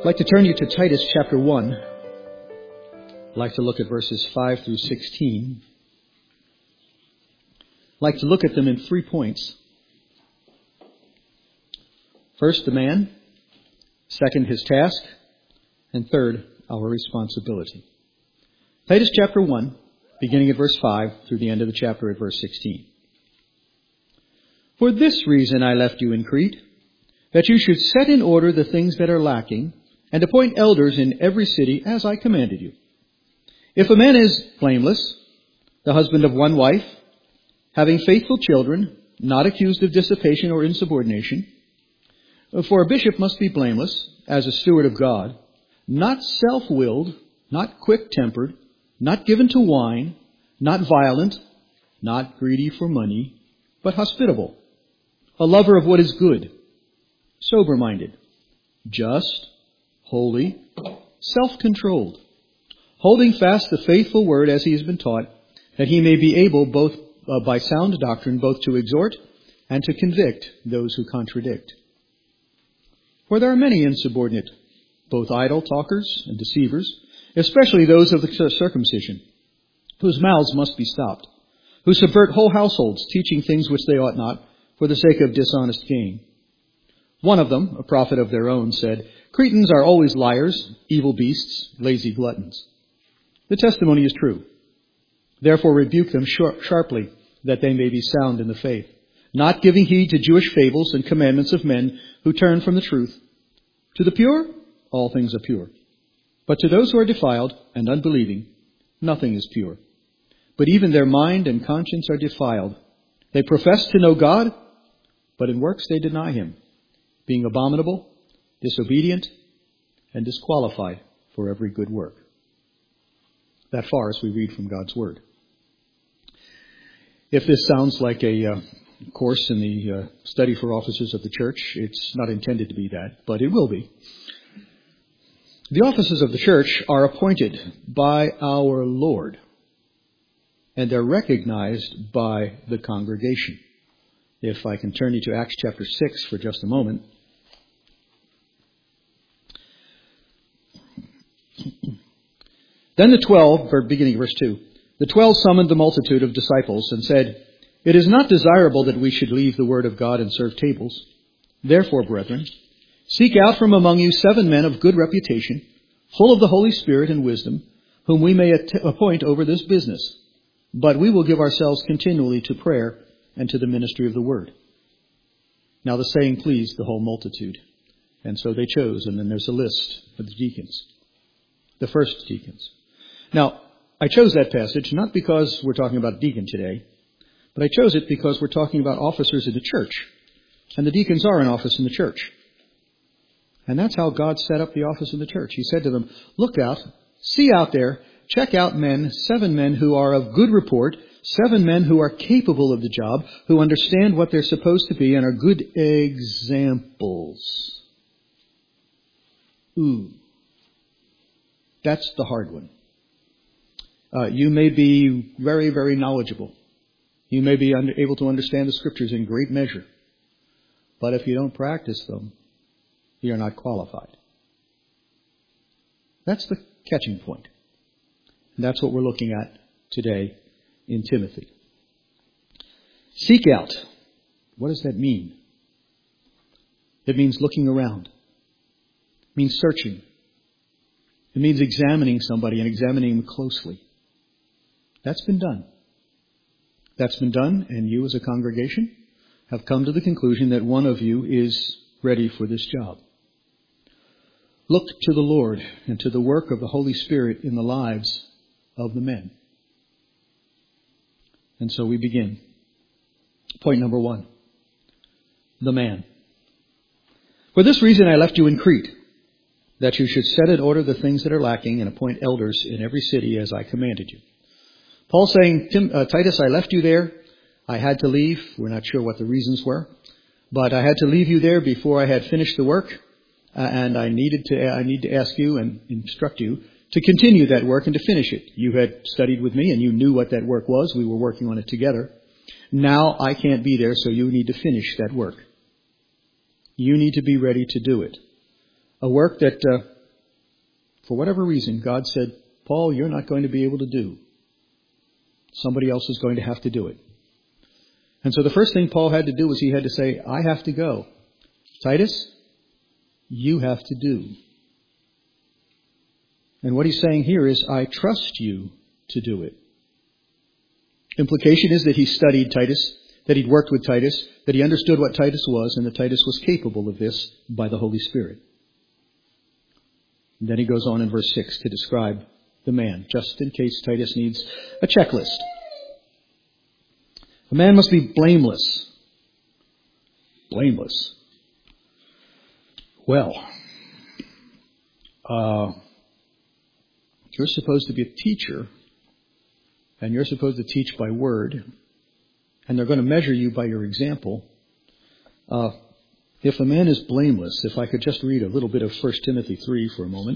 I'd like to turn you to Titus chapter 1. I'd like to look at verses 5 through 16. I'd like to look at them in 3 points. First, the man. Second, his task. And third, our responsibility. Titus chapter 1, beginning at verse 5 through the end of the chapter at verse 16. For this reason I left you in Crete, that you should set in order the things that are lacking, and appoint elders in every city as I commanded you. If a man is blameless, the husband of one wife, having faithful children, not accused of dissipation or insubordination, for a bishop must be blameless, as a steward of God, not self-willed, not quick-tempered, not given to wine, not violent, not greedy for money, but hospitable, a lover of what is good, sober-minded, just, holy, self-controlled, holding fast the faithful word as he has been taught, that he may be able both by sound doctrine both to exhort and to convict those who contradict. For there are many insubordinate, both idle talkers and deceivers, especially those of the circumcision, whose mouths must be stopped, who subvert whole households, teaching things which they ought not, for the sake of dishonest gain. One of them, a prophet of their own, said, Cretans are always liars, evil beasts, lazy gluttons. The testimony is true. Therefore rebuke them sharply, that they may be sound in the faith, not giving heed to Jewish fables and commandments of men who turn from the truth. To the pure, all things are pure. But to those who are defiled and unbelieving, nothing is pure. But even their mind and conscience are defiled. They profess to know God, but in works they deny him, being abominable, disobedient, and disqualified for every good work. That far as we read from God's Word. If this sounds like a course in the study for officers of the church, it's not intended to be that, but it will be. The officers of the church are appointed by our Lord, and they're recognized by the congregation. If I can turn you to Acts chapter 6 for just a moment. Then the 12, beginning verse 2, the 12 summoned the multitude of disciples and said, It is not desirable that we should leave the word of God and serve tables. Therefore, brethren, seek out from among you 7 men of good reputation, full of the Holy Spirit and wisdom, whom we may appoint over this business. But we will give ourselves continually to prayer and to the ministry of the word. Now the saying pleased the whole multitude. And so they chose, and then there's a list of the deacons, the first deacons. Now, I chose that passage not because we're talking about deacon today, but I chose it because we're talking about officers in the church. And the deacons are an office in the church. And that's how God set up the office in the church. He said to them, look out, see out there, check out men, 7 men who are of good report, 7 men who are capable of the job, who understand what they're supposed to be and are good examples. Ooh. That's the hard one. You may be very, very knowledgeable. You may be able to understand the Scriptures in great measure. But if you don't practice them, you're not qualified. That's the catching point. And that's what we're looking at today in Timothy. Seek out. What does that mean? It means looking around. It means searching. It means examining somebody and examining them closely. That's been done. That's been done, and you as a congregation have come to the conclusion that one of you is ready for this job. Look to the Lord and to the work of the Holy Spirit in the lives of the men. And so we begin. Point number 1. The man. For this reason I left you in Crete, that you should set in order the things that are lacking and appoint elders in every city as I commanded you. Paul's saying, Titus, I left you there. I had to leave. We're not sure what the reasons were. But I had to leave you there before I had finished the work. And I need to ask you and instruct you to continue that work and to finish it. You had studied with me and you knew what that work was. We were working on it together. Now I can't be there, so you need to finish that work. You need to be ready to do it. A work that for whatever reason, God said, Paul, you're not going to be able to do. Somebody else is going to have to do it. And so the first thing Paul had to do was he had to say, I have to go. Titus, you have to do. And what he's saying here is, I trust you to do it. Implication is that he studied Titus, that he'd worked with Titus, that he understood what Titus was, and that Titus was capable of this by the Holy Spirit. And then he goes on in verse 6 to describe the man, just in case Titus needs a checklist. A man must be blameless. Blameless. Well, you're supposed to be a teacher, and you're supposed to teach by word, and they're going to measure you by your example. If a man is blameless, if I could just read a little bit of 1 Timothy 3 for a moment.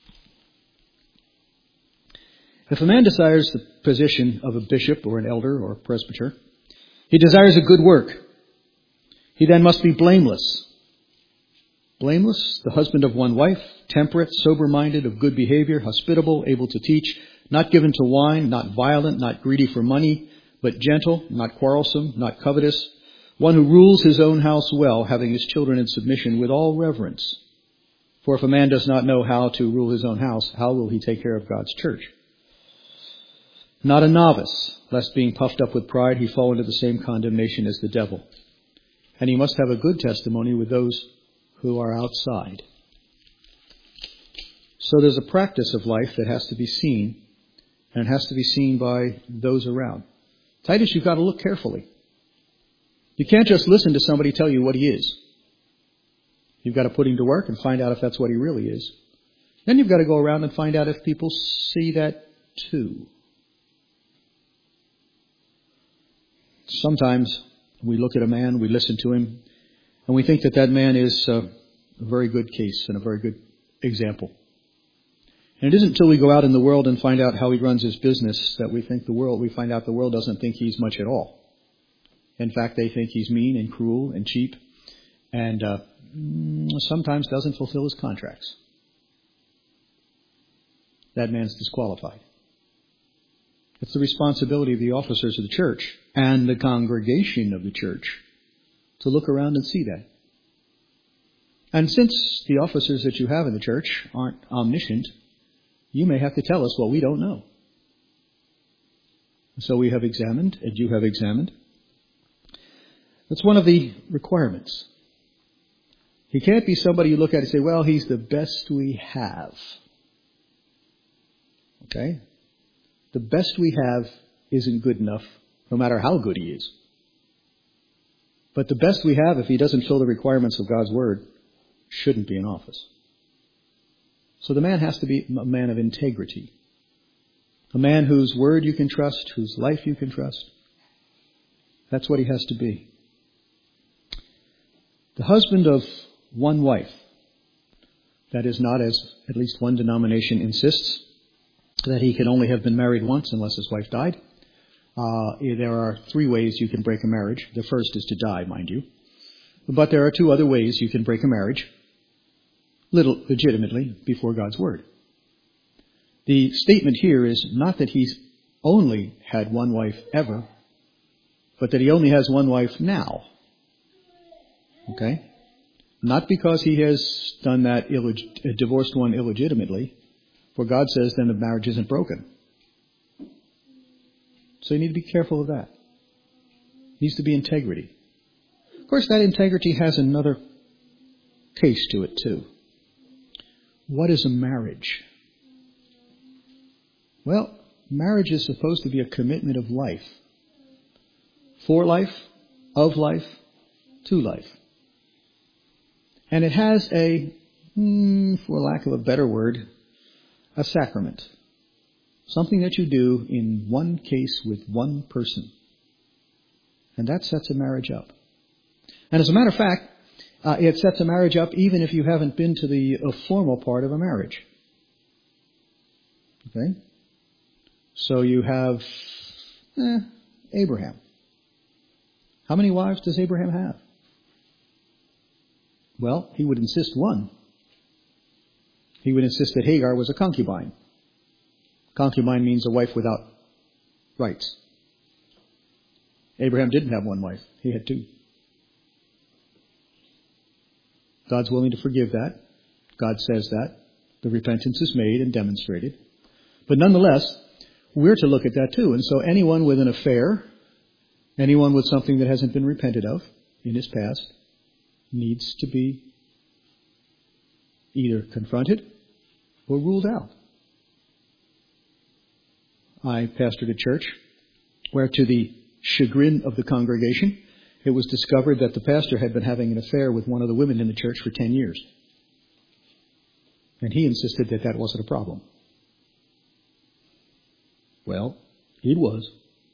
If a man desires the position of a bishop or an elder or a presbyter, he desires a good work. He then must be blameless. Blameless, the husband of one wife, temperate, sober-minded, of good behavior, hospitable, able to teach, not given to wine, not violent, not greedy for money, but gentle, not quarrelsome, not covetous, one who rules his own house well, having his children in submission with all reverence. For if a man does not know how to rule his own house, how will he take care of God's church? Not a novice, lest being puffed up with pride, he fall into the same condemnation as the devil. And he must have a good testimony with those who are outside. So there's a practice of life that has to be seen, and it has to be seen by those around. Titus, you've got to look carefully. You can't just listen to somebody tell you what he is. You've got to put him to work and find out if that's what he really is. Then you've got to go around and find out if people see that too. Sometimes we look at a man, we listen to him, and we think that that man is a very good case and a very good example. And it isn't until we go out in the world and find out how he runs his business that we find out the world doesn't think he's much at all. In fact, they think he's mean and cruel and cheap and sometimes doesn't fulfill his contracts. That man's disqualified. It's the responsibility of the officers of the church and the congregation of the church to look around and see that. And since the officers that you have in the church aren't omniscient, you may have to tell us, well, we don't know. So we have examined, and you have examined. That's one of the requirements. He can't be somebody you look at and say, well, he's the best we have. Okay? The best we have isn't good enough, no matter how good he is. But the best we have, if he doesn't fill the requirements of God's Word, shouldn't be in office. So the man has to be a man of integrity. A man whose word you can trust, whose life you can trust. That's what he has to be. The husband of one wife. That is not, as at least one denomination insists, that he can only have been married once unless his wife died. There are 3 ways you can break a marriage. The first is to die, mind you. But there are 2 other ways you can break a marriage legitimately before God's Word. The statement here is not that he's only had one wife ever, but that he only has one wife now. Okay? Not because he has done that divorced one illegitimately, for God says then the marriage isn't broken. So you need to be careful of that. It needs to be integrity. Of course, that integrity has another case to it too. What is a marriage? Well, marriage is supposed to be a commitment of life. For life, of life, to life. And it has a, for lack of a better word, a sacrament. Something that you do in one case with one person. And that sets a marriage up. And as a matter of fact, it sets a marriage up even if you haven't been to the formal part of a marriage. Okay? So you have Abraham. How many wives does Abraham have? Well, he would insist one. He would insist that Hagar was a concubine. Concubine means a wife without rights. Abraham didn't have one wife. He had two. God's willing to forgive that. God says that. The repentance is made and demonstrated. But nonetheless, we're to look at that too. And so anyone with an affair, anyone with something that hasn't been repented of in his past, needs to be either confronted or ruled out. I pastored a church where, to the chagrin of the congregation, it was discovered that the pastor had been having an affair with one of the women in the church for 10 years. And he insisted that that wasn't a problem. Well, it was.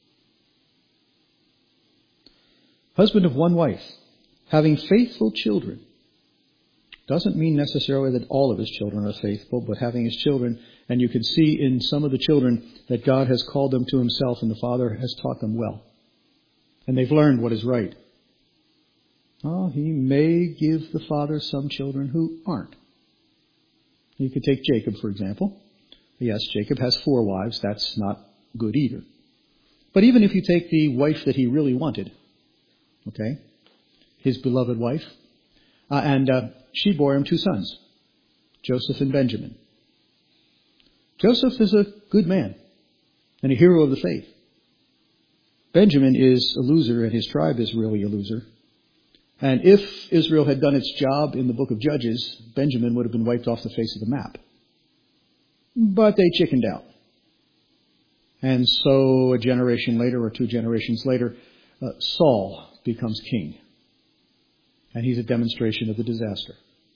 Husband of one wife, having faithful children, doesn't mean necessarily that all of his children are faithful, but having his children, and you can see in some of the children that God has called them to himself and the Father has taught them well. And they've learned what is right. Oh, he may give the Father some children who aren't. You could take Jacob, for example. Yes, Jacob has 4 wives. That's not good either. But even if you take the wife that he really wanted, okay, his beloved wife, she bore him 2 sons, Joseph and Benjamin. Joseph is a good man and a hero of the faith. Benjamin is a loser, and his tribe is really a loser. And if Israel had done its job in the book of Judges, Benjamin would have been wiped off the face of the map. But they chickened out. And so a generation later, or 2 generations later, Saul becomes king. And he's a demonstration of the disaster.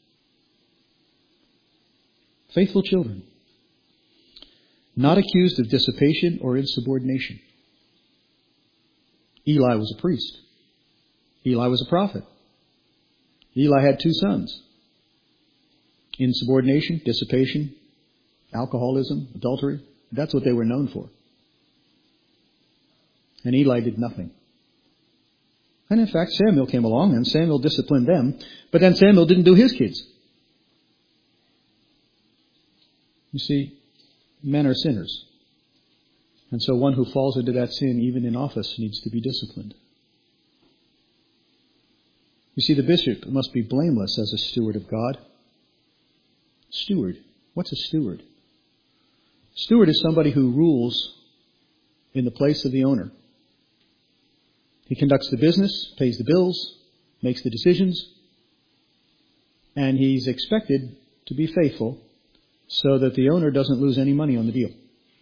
Faithful children, not accused of dissipation or insubordination. Eli was a priest. Eli was a prophet. Eli had 2 sons. Insubordination, dissipation, alcoholism, adultery. That's what they were known for. And Eli did nothing. And in fact, Samuel came along and Samuel disciplined them, but then Samuel didn't do his kids. You see, men are sinners. And so one who falls into that sin, even in office, needs to be disciplined. You see, the bishop must be blameless as a steward of God. Steward. What's a steward? Steward is somebody who rules in the place of the owner. He conducts the business, pays the bills, makes the decisions, and he's expected to be faithful so that the owner doesn't lose any money on the deal.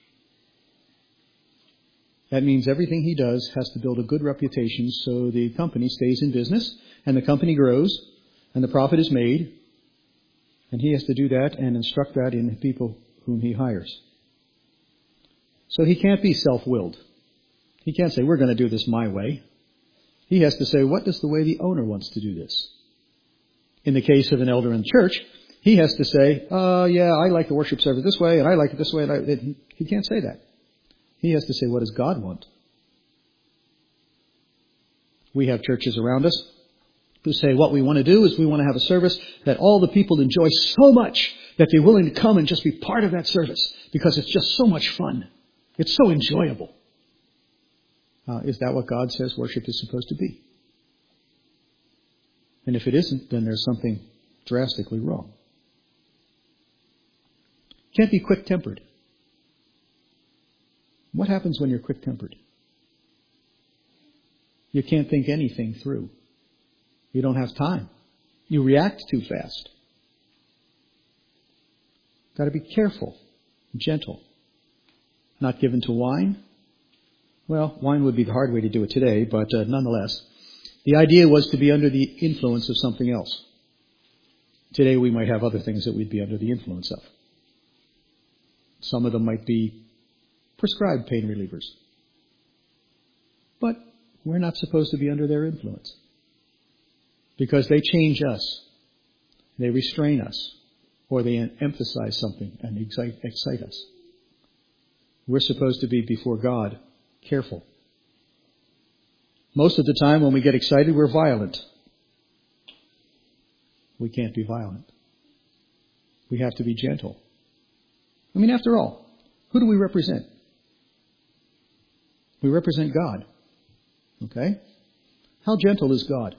That means everything he does has to build a good reputation so the company stays in business and the company grows and the profit is made. And he has to do that and instruct that in the people whom he hires. So he can't be self-willed. He can't say, we're going to do this my way. He has to say, what is the way the owner wants to do this? In the case of an elder in the church, he has to say, I like the worship service this way and I like it this way. And he can't say that. He has to say, what does God want? We have churches around us who say what we want to do is we want to have a service that all the people enjoy so much that they're willing to come and just be part of that service because it's just so much fun. It's so enjoyable. Is that what God says worship is supposed to be? And if it isn't, then there's something drastically wrong. Can't be quick-tempered. What happens when you're quick-tempered? You can't think anything through. You don't have time. You react too fast. Got to be careful, gentle. Not given to wine. Well, wine would be the hard way to do it today, but nonetheless, the idea was to be under the influence of something else. Today we might have other things that we'd be under the influence of. Some of them might be prescribed pain relievers. But we're not supposed to be under their influence. Because they change us. They restrain us. Or they emphasize something and excite us. We're supposed to be before God careful. Most of the time when we get excited, we're violent. We can't be violent. We have to be gentle. I mean, after all, who do we represent? We represent God. Okay? How gentle is God?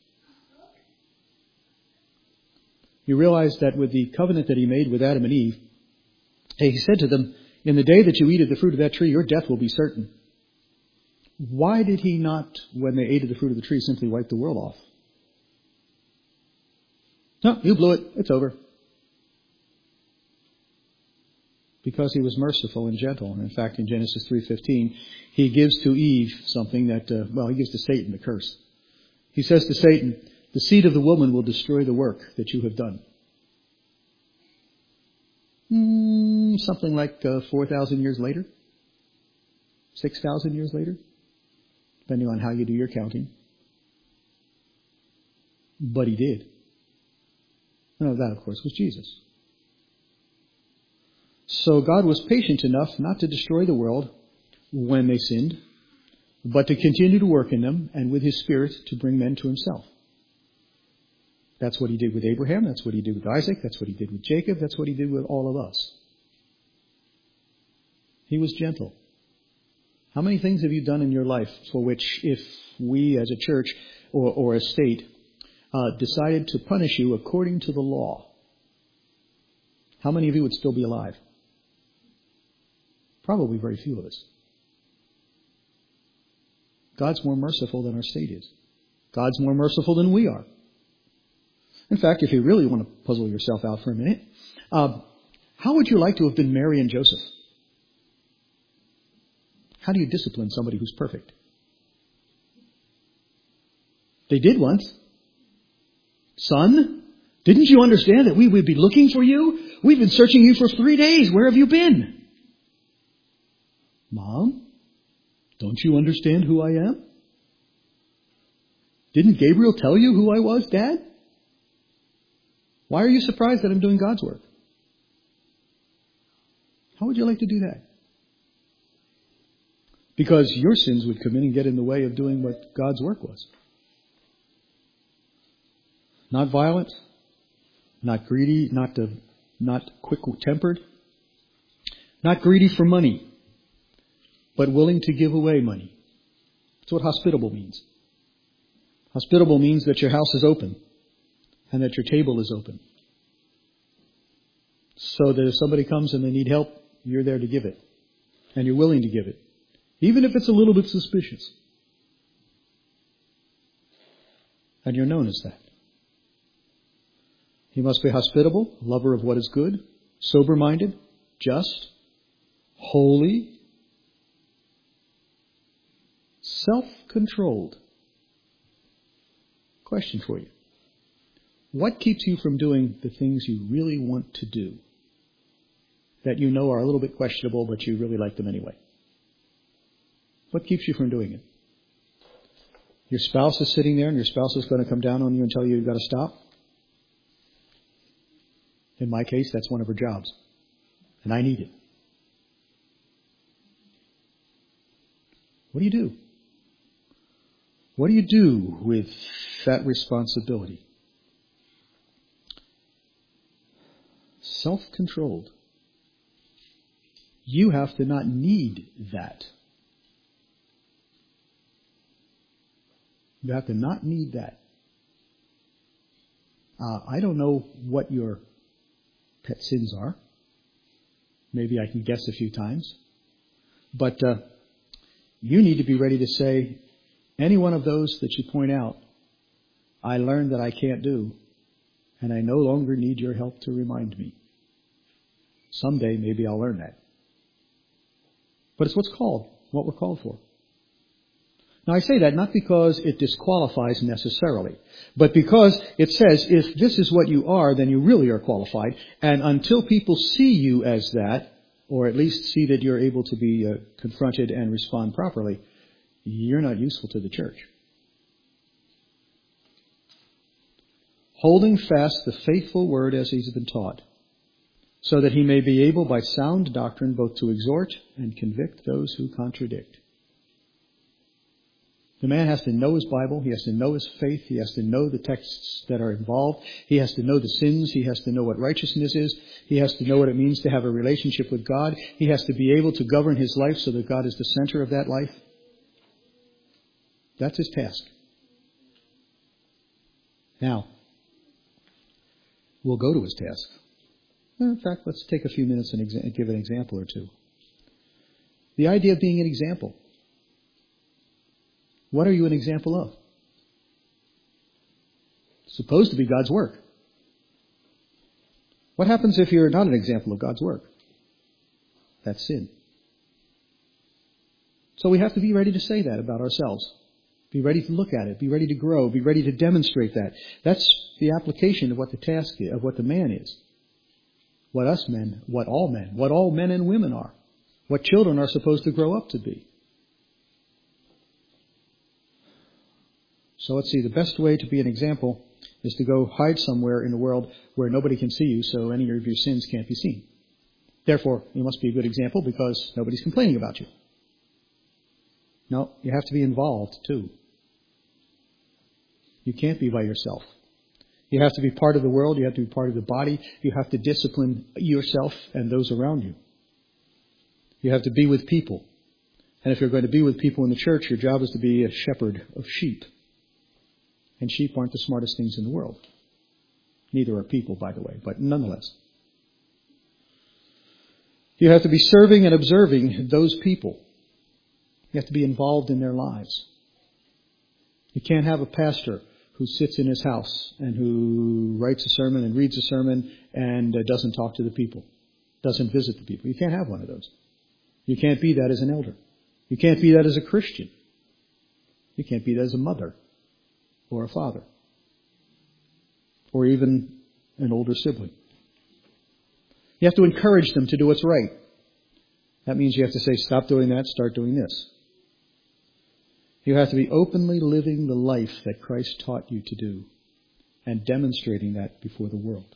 You realize that with the covenant that He made with Adam and Eve, He said to them, in the day that you eat of the fruit of that tree, your death will be certain. Why did He not, when they ate of the fruit of the tree, simply wipe the world off? No, you blew it. It's over. Because He was merciful and gentle. And in fact, in Genesis 3:15, He gives to Eve something that, He gives to Satan the curse. He says to Satan, the seed of the woman will destroy the work that you have done. Something like 4,000 years later. 6,000 years later. Depending on how you do your counting. But He did. No, that, of course, was Jesus. So God was patient enough not to destroy the world when they sinned, but to continue to work in them and with His Spirit to bring men to Himself. That's what He did with Abraham. That's what He did with Isaac. That's what He did with Jacob. That's what He did with all of us. He was gentle. How many things have you done in your life for which, if we as a church or a state decided to punish you according to the law, how many of you would still be alive? Probably very few of us. God's more merciful than our state is. God's more merciful than we are. In fact, if you really want to puzzle yourself out for a minute, how would you like to have been Mary and Joseph? How do you discipline somebody who's perfect? They did once. Son, didn't you understand that we would be looking for you? We've been searching you for 3 days. Where have you been? Mom, don't you understand who I am? Didn't Gabriel tell you who I was, Dad? Why are you surprised that I'm doing God's work? How would you like to do that? Because your sins would come in and get in the way of doing what God's work was. Not violent, not greedy, not quick-tempered, not greedy for money, but willing to give away money. That's what hospitable means. Hospitable means that your house is open and that your table is open. So that if somebody comes and they need help, you're there to give it. And you're willing to give it. Even if it's a little bit suspicious. And you're known as that. He must be hospitable, lover of what is good, sober-minded, just, holy, self-controlled. Question for you. What keeps you from doing the things you really want to do that you know are a little bit questionable, but you really like them anyway? What keeps you from doing it? Your spouse is sitting there and your spouse is going to come down on you and tell you you've got to stop? In my case, that's one of her jobs. And I need it. What do you do? What do you do with that responsibility? Self-controlled. You have to not need that. You have to not need that. I don't know what your pet sins are. Maybe I can guess a few times. But you need to be ready to say, any one of those that you point out, I learned that I can't do, and I no longer need your help to remind me. Someday maybe I'll learn that. But it's what we're called for. Now I say that not because it disqualifies necessarily, but because it says if this is what you are, then you really are qualified. And until people see you as that, or at least see that you're able to be confronted and respond properly, you're not useful to the church. Holding fast the faithful word as he's been taught, so that he may be able by sound doctrine both to exhort and convict those who contradict. The man has to know his Bible. He has to know his faith. He has to know the texts that are involved. He has to know the sins. He has to know what righteousness is. He has to know what it means to have a relationship with God. He has to be able to govern his life so that God is the center of that life. That's his task. Now, we'll go to his task. In fact, let's take a few minutes and give an example or two. The idea of being an example. What are you an example of? It's supposed to be God's work. What happens if you're not an example of God's work? That's sin. So we have to be ready to say that about ourselves. Be ready to look at it. Be ready to grow. Be ready to demonstrate that. That's the application of what the task is, of what the man is. What us men, what all men and women are. What children are supposed to grow up to be. So let's see, the best way to be an example is to go hide somewhere in the world where nobody can see you, so any of your sins can't be seen. Therefore, you must be a good example because nobody's complaining about you. No, you have to be involved too. You can't be by yourself. You have to be part of the world. You have to be part of the body. You have to discipline yourself and those around you. You have to be with people. And if you're going to be with people in the church, your job is to be a shepherd of sheep. And sheep aren't the smartest things in the world. Neither are people, by the way, but nonetheless. You have to be serving and observing those people. You have to be involved in their lives. You can't have a pastor who sits in his house and who writes a sermon and reads a sermon and doesn't talk to the people, doesn't visit the people. You can't have one of those. You can't be that as an elder. You can't be that as a Christian. You can't be that as a mother or a father or even an older sibling. You have to encourage them to do what's right. That means you have to say, stop doing that, start doing this. You have to be openly living the life that Christ taught you to do and demonstrating that before the world.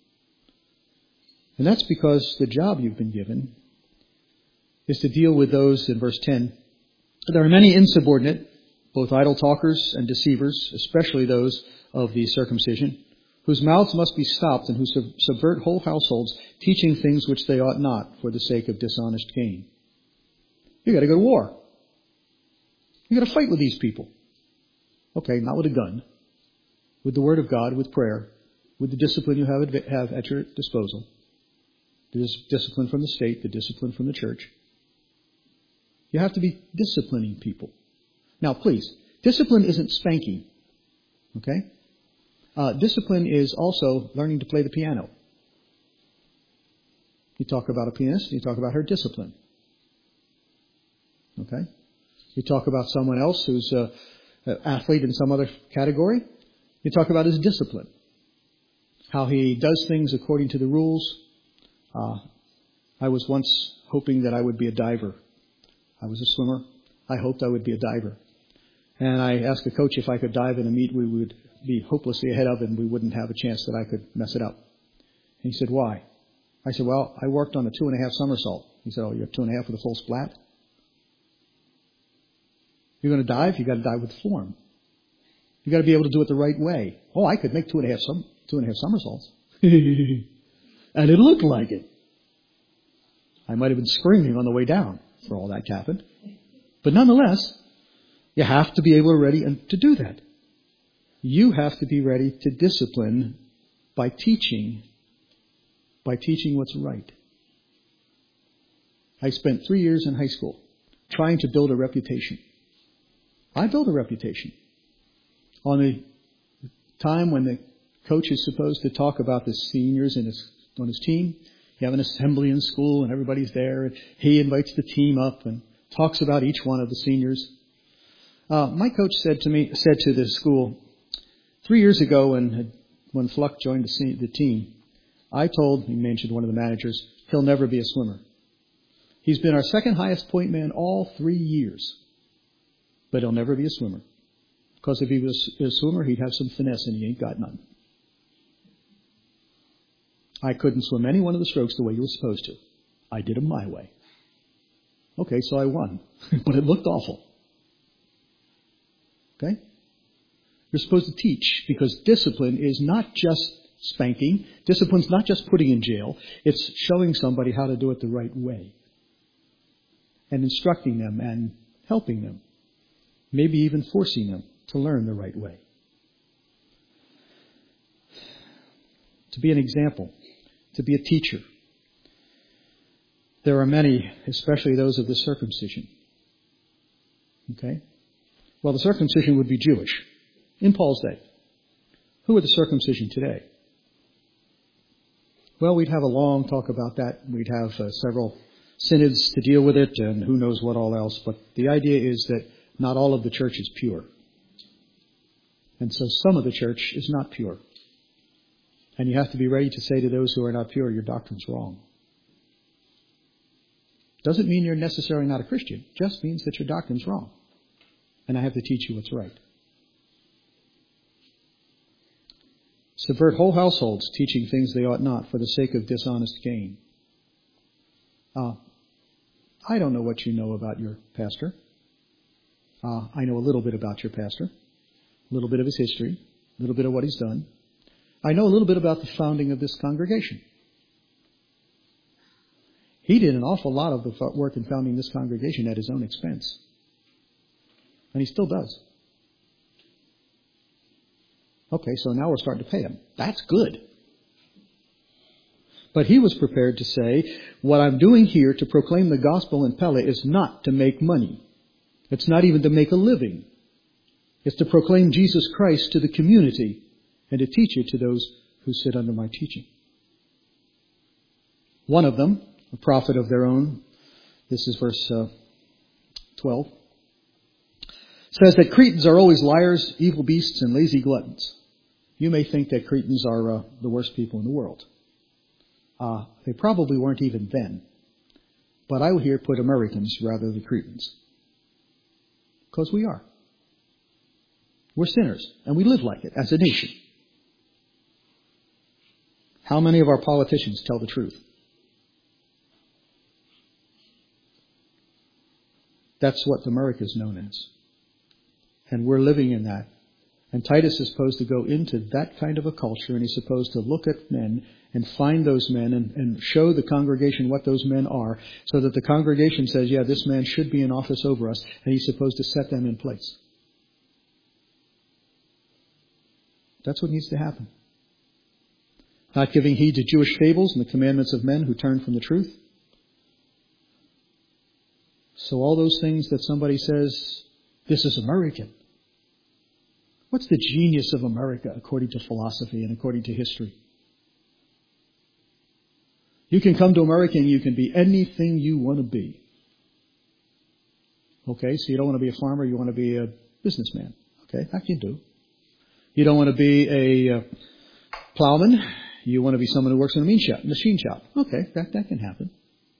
And that's because the job you've been given is to deal with those, in verse 10, there are many insubordinate, both idle talkers and deceivers, especially those of the circumcision, whose mouths must be stopped and who subvert whole households, teaching things which they ought not for the sake of dishonest gain. You got to go to war. You got to fight with these people. Okay, not with a gun. With the Word of God, with prayer, with the discipline you have at your disposal. The discipline from the state, the discipline from the church. You have to be disciplining people. Now, please, discipline isn't spanking. Okay? Discipline is also learning to play the piano. You talk about a pianist, you talk about her discipline. Okay? You talk about someone else who's an athlete in some other category. You talk about his discipline. How he does things according to the rules. I was once hoping that I would be a diver. I was a swimmer. I hoped I would be a diver. And I asked the coach if I could dive in a meet we would be hopelessly ahead of and we wouldn't have a chance that I could mess it up. And he said, why? I said, well, I worked on the 2.5 somersault. He said, oh, you have 2.5 with a full splat? You're going to dive? You've got to dive with form. You've got to be able to do it the right way. Oh, I could make 2.5 somersaults. And it looked like it. I might have been screaming on the way down for all that happened. But nonetheless, you have to be able to ready to do that. You have to be ready to discipline by teaching what's right. I spent 3 years in high school trying to build a reputation. I built a reputation. On the time when the coach is supposed to talk about the seniors on his team, you have an assembly in school and everybody's there. And he invites the team up and talks about each one of the seniors. My coach said to the school 3 years ago when Fluck joined the team, he mentioned one of the managers, he'll never be a swimmer. He's been our second highest point man all 3 years. But he'll never be a swimmer. Because if he was a swimmer, he'd have some finesse and he ain't got none. I couldn't swim any one of the strokes the way you were supposed to. I did them my way. Okay, so I won. But it looked awful. Okay? You're supposed to teach, because discipline is not just spanking. Discipline's not just putting in jail. It's showing somebody how to do it the right way. And instructing them and helping them. Maybe even forcing them to learn the right way. To be an example. To be a teacher. There are many, especially those of the circumcision. Okay? Well, the circumcision would be Jewish in Paul's day. Who are the circumcision today? Well, we'd have a long talk about that. We'd have several synods to deal with it and who knows what all else. But the idea is that not all of the church is pure. And so some of the church is not pure. And you have to be ready to say to those who are not pure, your doctrine's wrong. Doesn't mean you're necessarily not a Christian. Just means that your doctrine's wrong. And I have to teach you what's right. Subvert whole households, teaching things they ought not for the sake of dishonest gain. I don't know what you know about your pastor. I know a little bit about your pastor. A little bit of his history. A little bit of what he's done. I know a little bit about the founding of this congregation. He did an awful lot of the work in founding this congregation at his own expense. And he still does. Okay, so now we're starting to pay him. That's good. But he was prepared to say, what I'm doing here to proclaim the gospel in Pella is not to make money. It's not even to make a living. It's to proclaim Jesus Christ to the community and to teach it to those who sit under my teaching. One of them, a prophet of their own, this is verse 12, says that Cretans are always liars, evil beasts, and lazy gluttons. You may think that Cretans are the worst people in the world. They probably weren't even then. But I would here put Americans rather than Cretans. Because we are. We're sinners, and we live like it as a nation. How many of our politicians tell the truth? That's what America is known as. And we're living in that. And Titus is supposed to go into that kind of a culture, and he's supposed to look at men and find those men and show the congregation what those men are, so that the congregation says, yeah, this man should be in office over us, and he's supposed to set them in place. That's what needs to happen. Not giving heed to Jewish fables and the commandments of men who turn from the truth. So all those things that somebody says, this is American. What's the genius of America according to philosophy and according to history? You can come to America and you can be anything you want to be. Okay, so you don't want to be a farmer, you want to be a businessman. Okay, that you do. You don't want to be a plowman, you want to be someone who works in a machine shop. Okay, that can happen.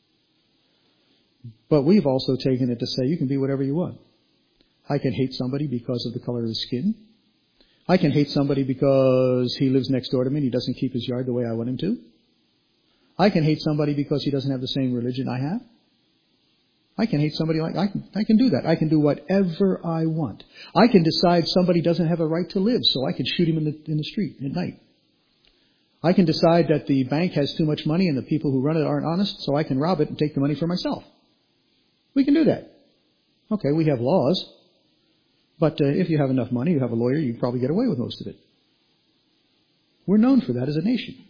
But we've also taken it to say you can be whatever you want. I can hate somebody because of the color of his skin. I can hate somebody because he lives next door to me and he doesn't keep his yard the way I want him to. I can hate somebody because he doesn't have the same religion I have. I can hate somebody I can do that. I can do whatever I want. I can decide somebody doesn't have a right to live, so I can shoot him in the street at night. I can decide that the bank has too much money and the people who run it aren't honest, so I can rob it and take the money for myself. We can do that. Okay, we have laws. But if you have enough money, you have a lawyer, you can probably get away with most of it. We're known for that as a nation.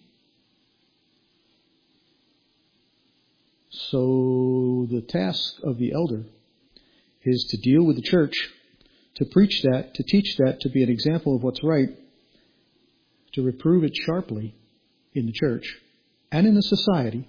So the task of the elder is to deal with the church, to preach that, to teach that, to be an example of what's right, to reprove it sharply in the church and in the society.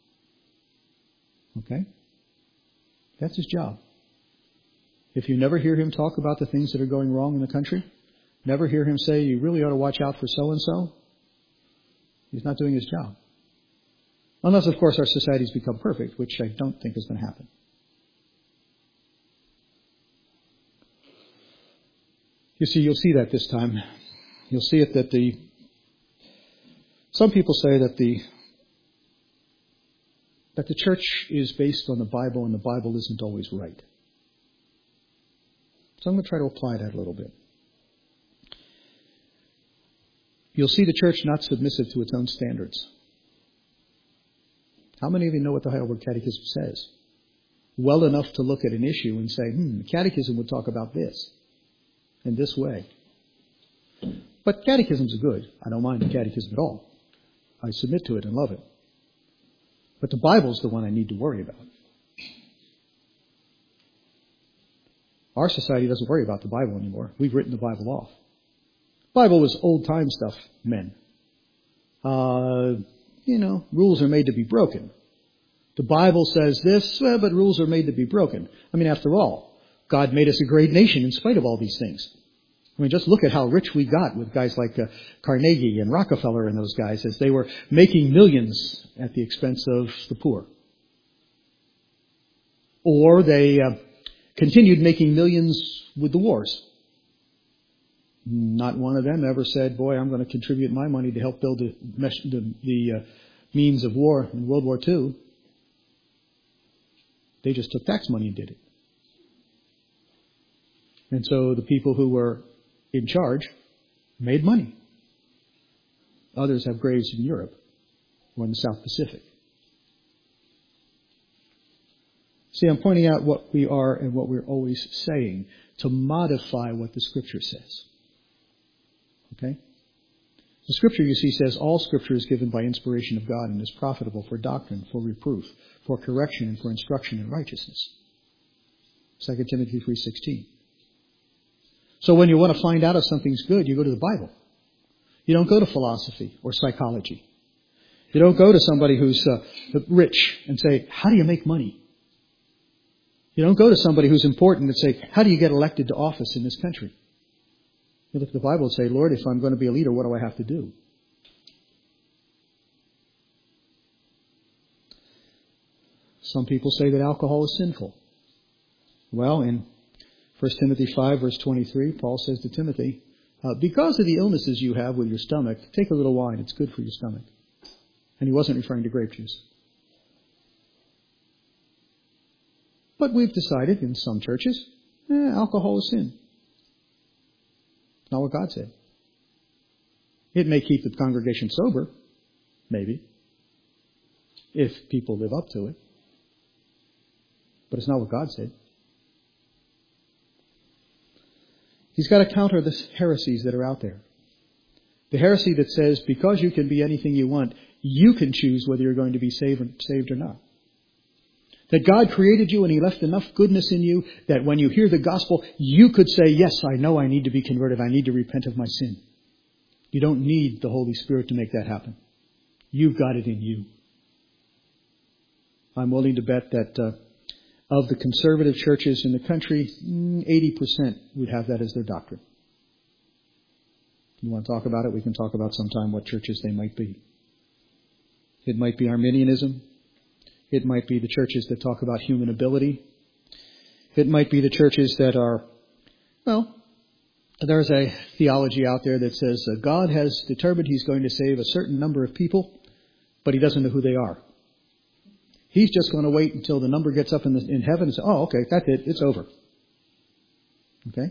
Okay? That's his job. If you never hear him talk about the things that are going wrong in the country, never hear him say, you really ought to watch out for so-and-so, he's not doing his job. Unless, of course, our societies become perfect, which I don't think is going to happen. You see, you'll see that this time. You'll see it that some people say that the church is based on the Bible and the Bible isn't always right. So I'm going to try to apply that a little bit. You'll see the church not submissive to its own standards. How many of you know what the Heidelberg Catechism says? Well enough to look at an issue and say, the Catechism would talk about this in this way. But catechisms are good. I don't mind the catechism at all. I submit to it and love it. But the Bible's the one I need to worry about. Our society doesn't worry about the Bible anymore. We've written the Bible off. The Bible was old-time stuff, men. Rules are made to be broken. The Bible says this, but rules are made to be broken. I mean, after all, God made us a great nation in spite of all these things. I mean, just look at how rich we got with guys like Carnegie and Rockefeller and those guys as they were making millions at the expense of the poor. Or they continued making millions with the wars. Not one of them ever said, boy, I'm going to contribute my money to help build the means of war in World War II. They just took tax money and did it. And so the people who were in charge made money. Others have graves in Europe or in the South Pacific. See, I'm pointing out what we are and what we're always saying to modify what the Scripture says. Okay? The Scripture, you see, says all Scripture is given by inspiration of God and is profitable for doctrine, for reproof, for correction, and for instruction in righteousness. 2 Timothy 3:16. So when you want to find out if something's good, you go to the Bible. You don't go to philosophy or psychology. You don't go to somebody who's rich and say, how do you make money? You don't go to somebody who's important and say, how do you get elected to office in this country? You look at the Bible and say, Lord, if I'm going to be a leader, what do I have to do? Some people say that alcohol is sinful. Well, in 1 Timothy 5, verse 23, Paul says to Timothy, because of the illnesses you have with your stomach, take a little wine. It's good for your stomach. And he wasn't referring to grape juice. But we've decided in some churches, alcohol is sin. Not what God said. It may keep the congregation sober, maybe, if people live up to it. But it's not what God said. He's got to counter the heresies that are out there. The heresy that says because you can be anything you want, you can choose whether you're going to be saved or not. That God created you and He left enough goodness in you that when you hear the gospel, you could say, yes, I know I need to be converted. I need to repent of my sin. You don't need the Holy Spirit to make that happen. You've got it in you. I'm willing to bet that of the conservative churches in the country, 80% would have that as their doctrine. You want to talk about it? We can talk about sometime what churches they might be. It might be Arminianism. It might be the churches that talk about human ability. It might be the churches that are, there's a theology out there that says God has determined He's going to save a certain number of people, but He doesn't know who they are. He's just going to wait until the number gets up in heaven and say, oh, okay, that's it. It's over. Okay?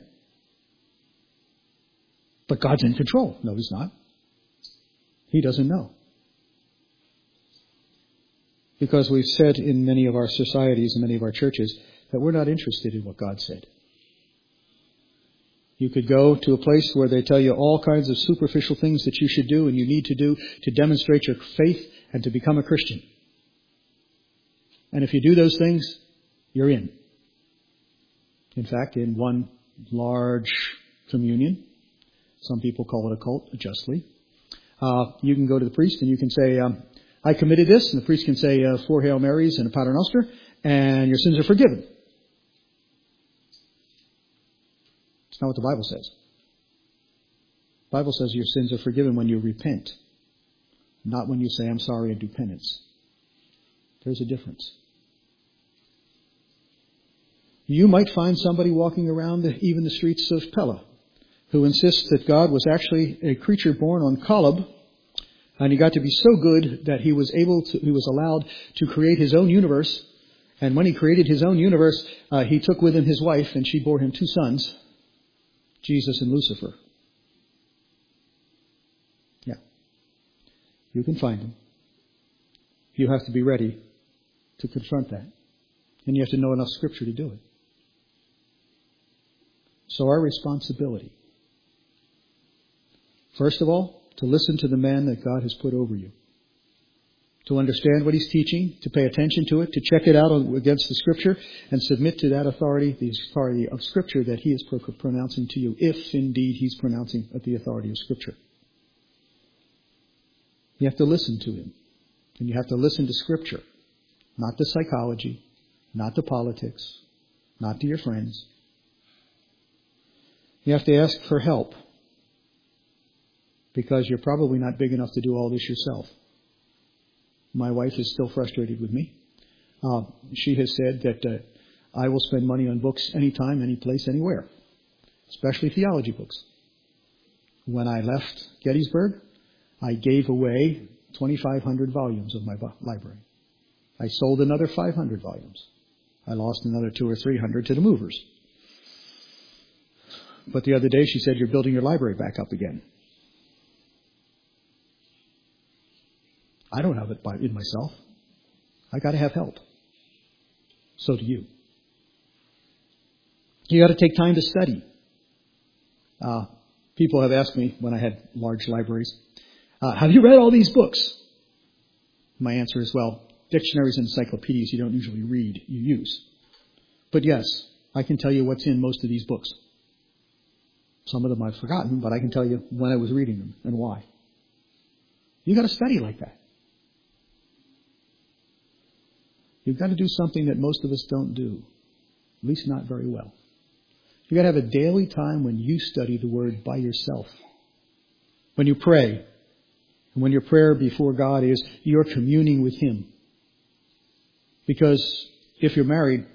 But God's in control. No, He's not. He doesn't know. Because we've said in many of our societies and many of our churches that we're not interested in what God said. You could go to a place where they tell you all kinds of superficial things that you should do and you need to do to demonstrate your faith and to become a Christian. And if you do those things, you're in. In fact, in one large communion, some people call it a cult, justly, you can go to the priest and you can say, I committed this, and the priest can say 4 Hail Marys and a Pater Noster, and your sins are forgiven. It's not what the Bible says. The Bible says your sins are forgiven when you repent, not when you say, I'm sorry, and do penance. There's a difference. You might find somebody walking around even the streets of Pella who insists that God was actually a creature born on Kolob, and he got to be so good that he was allowed to create his own universe. And when he created his own universe, he took with him his wife, and she bore him 2 sons. Jesus and Lucifer. Yeah. You can find them. You have to be ready to confront that. And you have to know enough Scripture to do it. So our responsibility, first of all, to listen to the man that God has put over you. To understand what he's teaching, to pay attention to it, to check it out against the Scripture, and submit to that authority, the authority of Scripture that he is pronouncing to you, if indeed he's pronouncing at the authority of Scripture. You have to listen to him. And you have to listen to Scripture, not to psychology, not to politics, not to your friends. You have to ask for help, because you're probably not big enough to do all this yourself. My wife is still frustrated with me. She has said that I will spend money on books anytime, any place, anywhere, especially theology books. When I left Gettysburg, I gave away 2,500 volumes of my library. I sold another 500 volumes. I lost another 200 or 300 to the movers. But the other day she said, "You're building your library back up again." I don't have it in myself. I got to have help. So do you. You got to take time to study. People have asked me when I had large libraries, "Have you read all these books?" My answer is, well, dictionaries and encyclopedias you don't usually read, you use. But yes, I can tell you what's in most of these books. Some of them I've forgotten, but I can tell you when I was reading them and why. You got to study like that. You've got to do something that most of us don't do, at least not very well. You've got to have a daily time when you study the Word by yourself. When you pray, and when your prayer before God is, you're communing with Him. Because if you're married,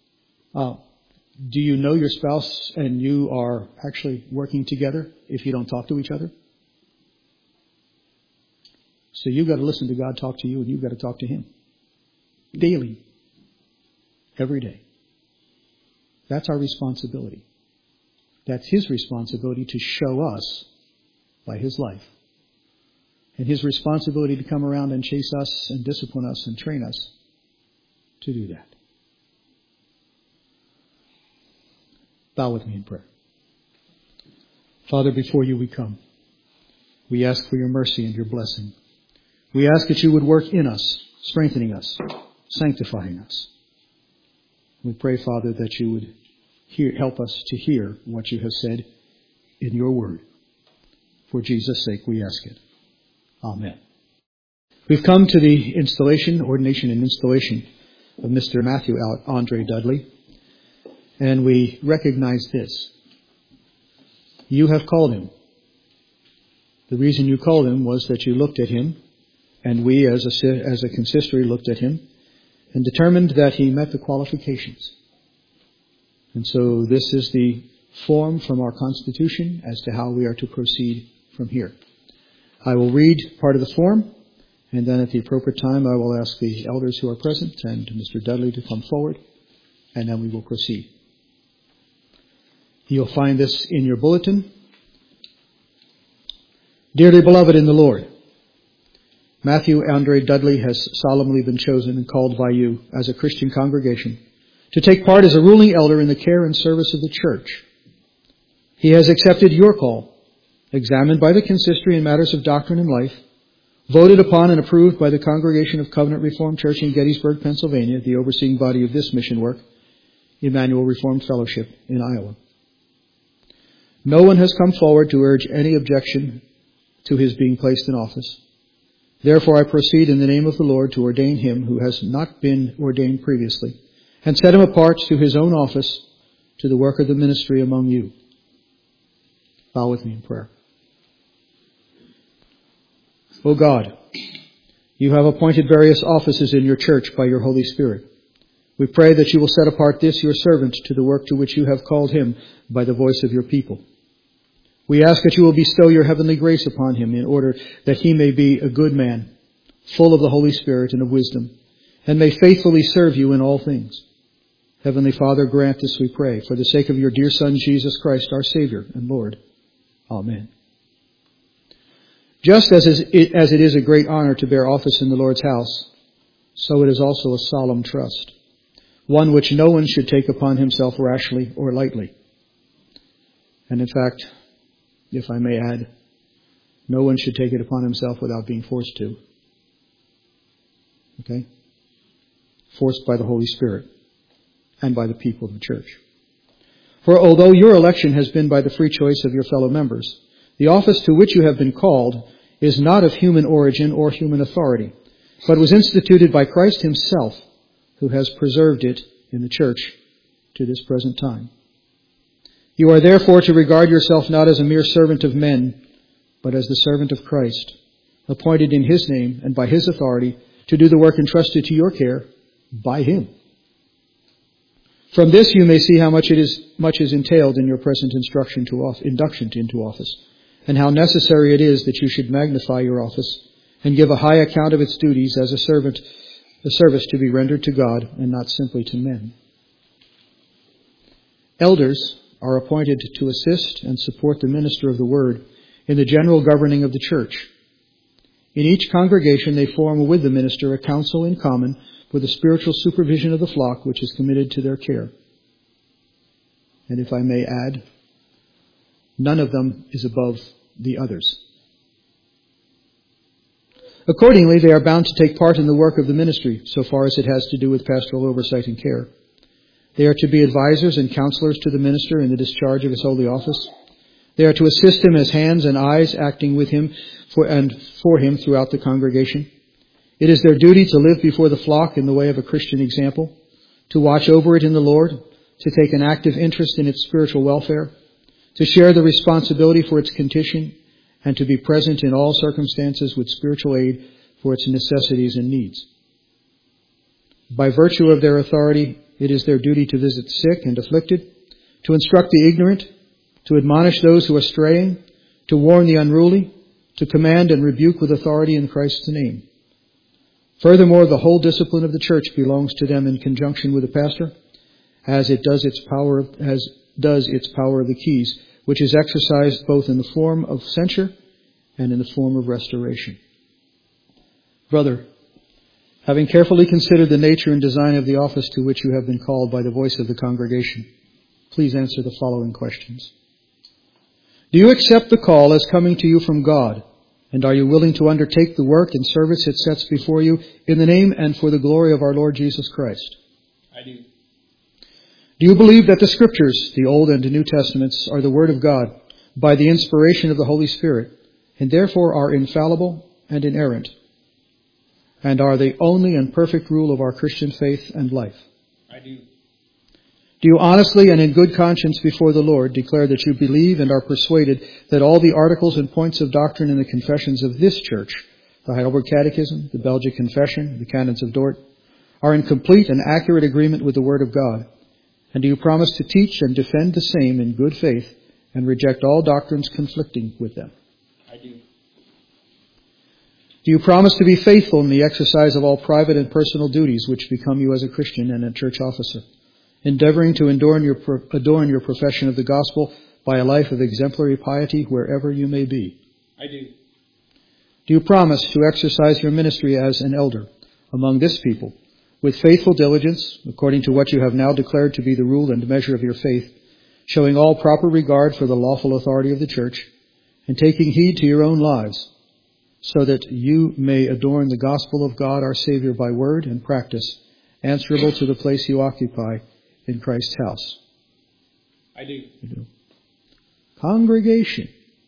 do you know your spouse and you are actually working together if you don't talk to each other? So you've got to listen to God talk to you, and you've got to talk to Him. Daily. Every day. That's our responsibility. That's His responsibility to show us by His life. And His responsibility to come around and chase us and discipline us and train us to do that. Bow with me in prayer. Father, before you we come. We ask for your mercy and your blessing. We ask that you would work in us, strengthening us, sanctifying us. We pray, Father, that you would help us to hear what you have said in your word. For Jesus' sake we ask it. Amen. We've come to the ordination and installation of Mr. Matthew Andre Dudley, and we recognize this. You have called him. The reason you called him was that you looked at him, and we as a consistory looked at him, and determined that he met the qualifications. And so this is the form from our Constitution as to how we are to proceed from here. I will read part of the form, and then at the appropriate time I will ask the elders who are present and Mr. Dudley to come forward, and then we will proceed. You'll find this in your bulletin. Dearly beloved in the Lord, Matthew Andre Dudley has solemnly been chosen and called by you as a Christian congregation to take part as a ruling elder in the care and service of the church. He has accepted your call, examined by the consistory in matters of doctrine and life, voted upon and approved by the Congregation of Covenant Reformed Church in Gettysburg, Pennsylvania, the overseeing body of this mission work, Emmanuel Reformed Fellowship in Iowa. No one has come forward to urge any objection to his being placed in office. Therefore, I proceed in the name of the Lord to ordain him who has not been ordained previously, and set him apart to his own office, to the work of the ministry among you. Bow with me in prayer. O God, you have appointed various offices in your church by your Holy Spirit. We pray that you will set apart this your servant to the work to which you have called him by the voice of your people. We ask that you will bestow your heavenly grace upon him in order that he may be a good man, full of the Holy Spirit and of wisdom, and may faithfully serve you in all things. Heavenly Father, grant this, we pray, for the sake of your dear Son, Jesus Christ, our Savior and Lord. Amen. Just as it is a great honor to bear office in the Lord's house, so it is also a solemn trust, one which no one should take upon himself rashly or lightly. And in fact, if I may add, no one should take it upon himself without being forced to. Okay? Forced by the Holy Spirit and by the people of the church. For although your election has been by the free choice of your fellow members, the office to which you have been called is not of human origin or human authority, but was instituted by Christ himself, who has preserved it in the church to this present time. You are therefore to regard yourself not as a mere servant of men, but as the servant of Christ, appointed in his name and by his authority to do the work entrusted to your care by him. From this you may see how much is entailed in your present induction into office, and how necessary it is that you should magnify your office and give a high account of its duties as a service to be rendered to God and not simply to men. Elders are appointed to assist and support the minister of the word in the general governing of the church. In each congregation they form with the minister a council in common with the spiritual supervision of the flock which is committed to their care. And if I may add, none of them is above the others. Accordingly, they are bound to take part in the work of the ministry, so far as it has to do with pastoral oversight and care. They are to be advisors and counselors to the minister in the discharge of his holy office. They are to assist him as hands and eyes acting with him for him throughout the congregation. It is their duty to live before the flock in the way of a Christian example, to watch over it in the Lord, to take an active interest in its spiritual welfare, to share the responsibility for its condition, and to be present in all circumstances with spiritual aid for its necessities and needs. By virtue of their authority, it is their duty to visit sick and afflicted, to instruct the ignorant, to admonish those who are straying, to warn the unruly, to command and rebuke with authority in Christ's name. Furthermore, the whole discipline of the church belongs to them in conjunction with the pastor, as does its power of the keys, which is exercised both in the form of censure and in the form of restoration. Brother, having carefully considered the nature and design of the office to which you have been called by the voice of the congregation, please answer the following questions. Do you accept the call as coming to you from God? And are you willing to undertake the work and service it sets before you in the name and for the glory of our Lord Jesus Christ? I do. Do you believe that the Scriptures, the Old and the New Testaments, are the Word of God by the inspiration of the Holy Spirit, and therefore are infallible and inerrant, and are the only and perfect rule of our Christian faith and life? I do. Do you honestly and in good conscience before the Lord declare that you believe and are persuaded that all the articles and points of doctrine in the confessions of this church, the Heidelberg Catechism, the Belgic Confession, the Canons of Dort, are in complete and accurate agreement with the Word of God? And do you promise to teach and defend the same in good faith and reject all doctrines conflicting with them? I do. Do you promise to be faithful in the exercise of all private and personal duties which become you as a Christian and a church officer, endeavoring to adorn your profession of the gospel by a life of exemplary piety wherever you may be? I do. Do you promise to exercise your ministry as an elder among this people with faithful diligence, according to what you have now declared to be the rule and measure of your faith, showing all proper regard for the lawful authority of the church, and taking heed to your own lives, so that you may adorn the gospel of God our Savior by word and practice, answerable to the place you occupy in Christ's house? I do. You do. Congregation.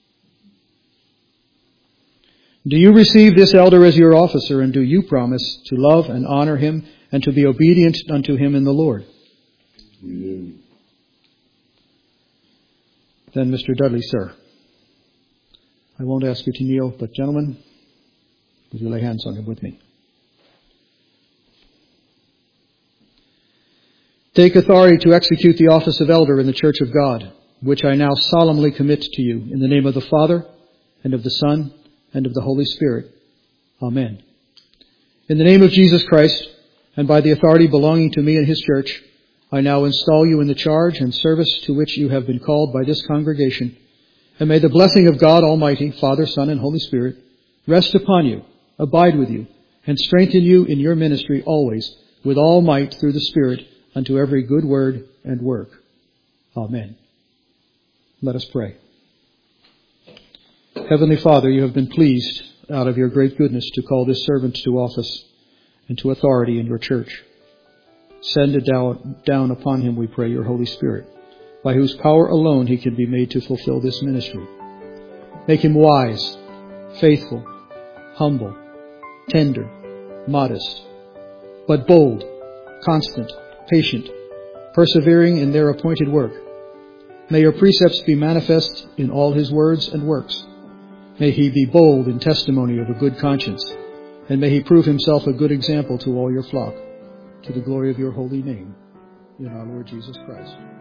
Do you receive this elder as your officer, and do you promise to love and honor him and to be obedient unto him in the Lord? Amen. Then, Mr. Dudley, sir, I won't ask you to kneel, but gentlemen, would you lay hands on him with me? Take authority to execute the office of elder in the Church of God, which I now solemnly commit to you in the name of the Father, and of the Son, and of the Holy Spirit. Amen. In the name of Jesus Christ, and by the authority belonging to me and His church, I now install you in the charge and service to which you have been called by this congregation, and may the blessing of God Almighty, Father, Son, and Holy Spirit rest upon you, abide with you, and strengthen you in your ministry always, with all might through the Spirit, unto every good word and work. Amen. Let us pray. Heavenly Father, you have been pleased, out of your great goodness, to call this servant to office and to authority in your church. Send it down upon him, we pray, your Holy Spirit, by whose power alone he can be made to fulfill this ministry. Make him wise, faithful, humble, tender, modest, but bold, constant, patient, persevering in their appointed work. May your precepts be manifest in all his words and works. May he be bold in testimony of a good conscience, and may he prove himself a good example to all your flock, to the glory of your holy name, in our Lord Jesus Christ.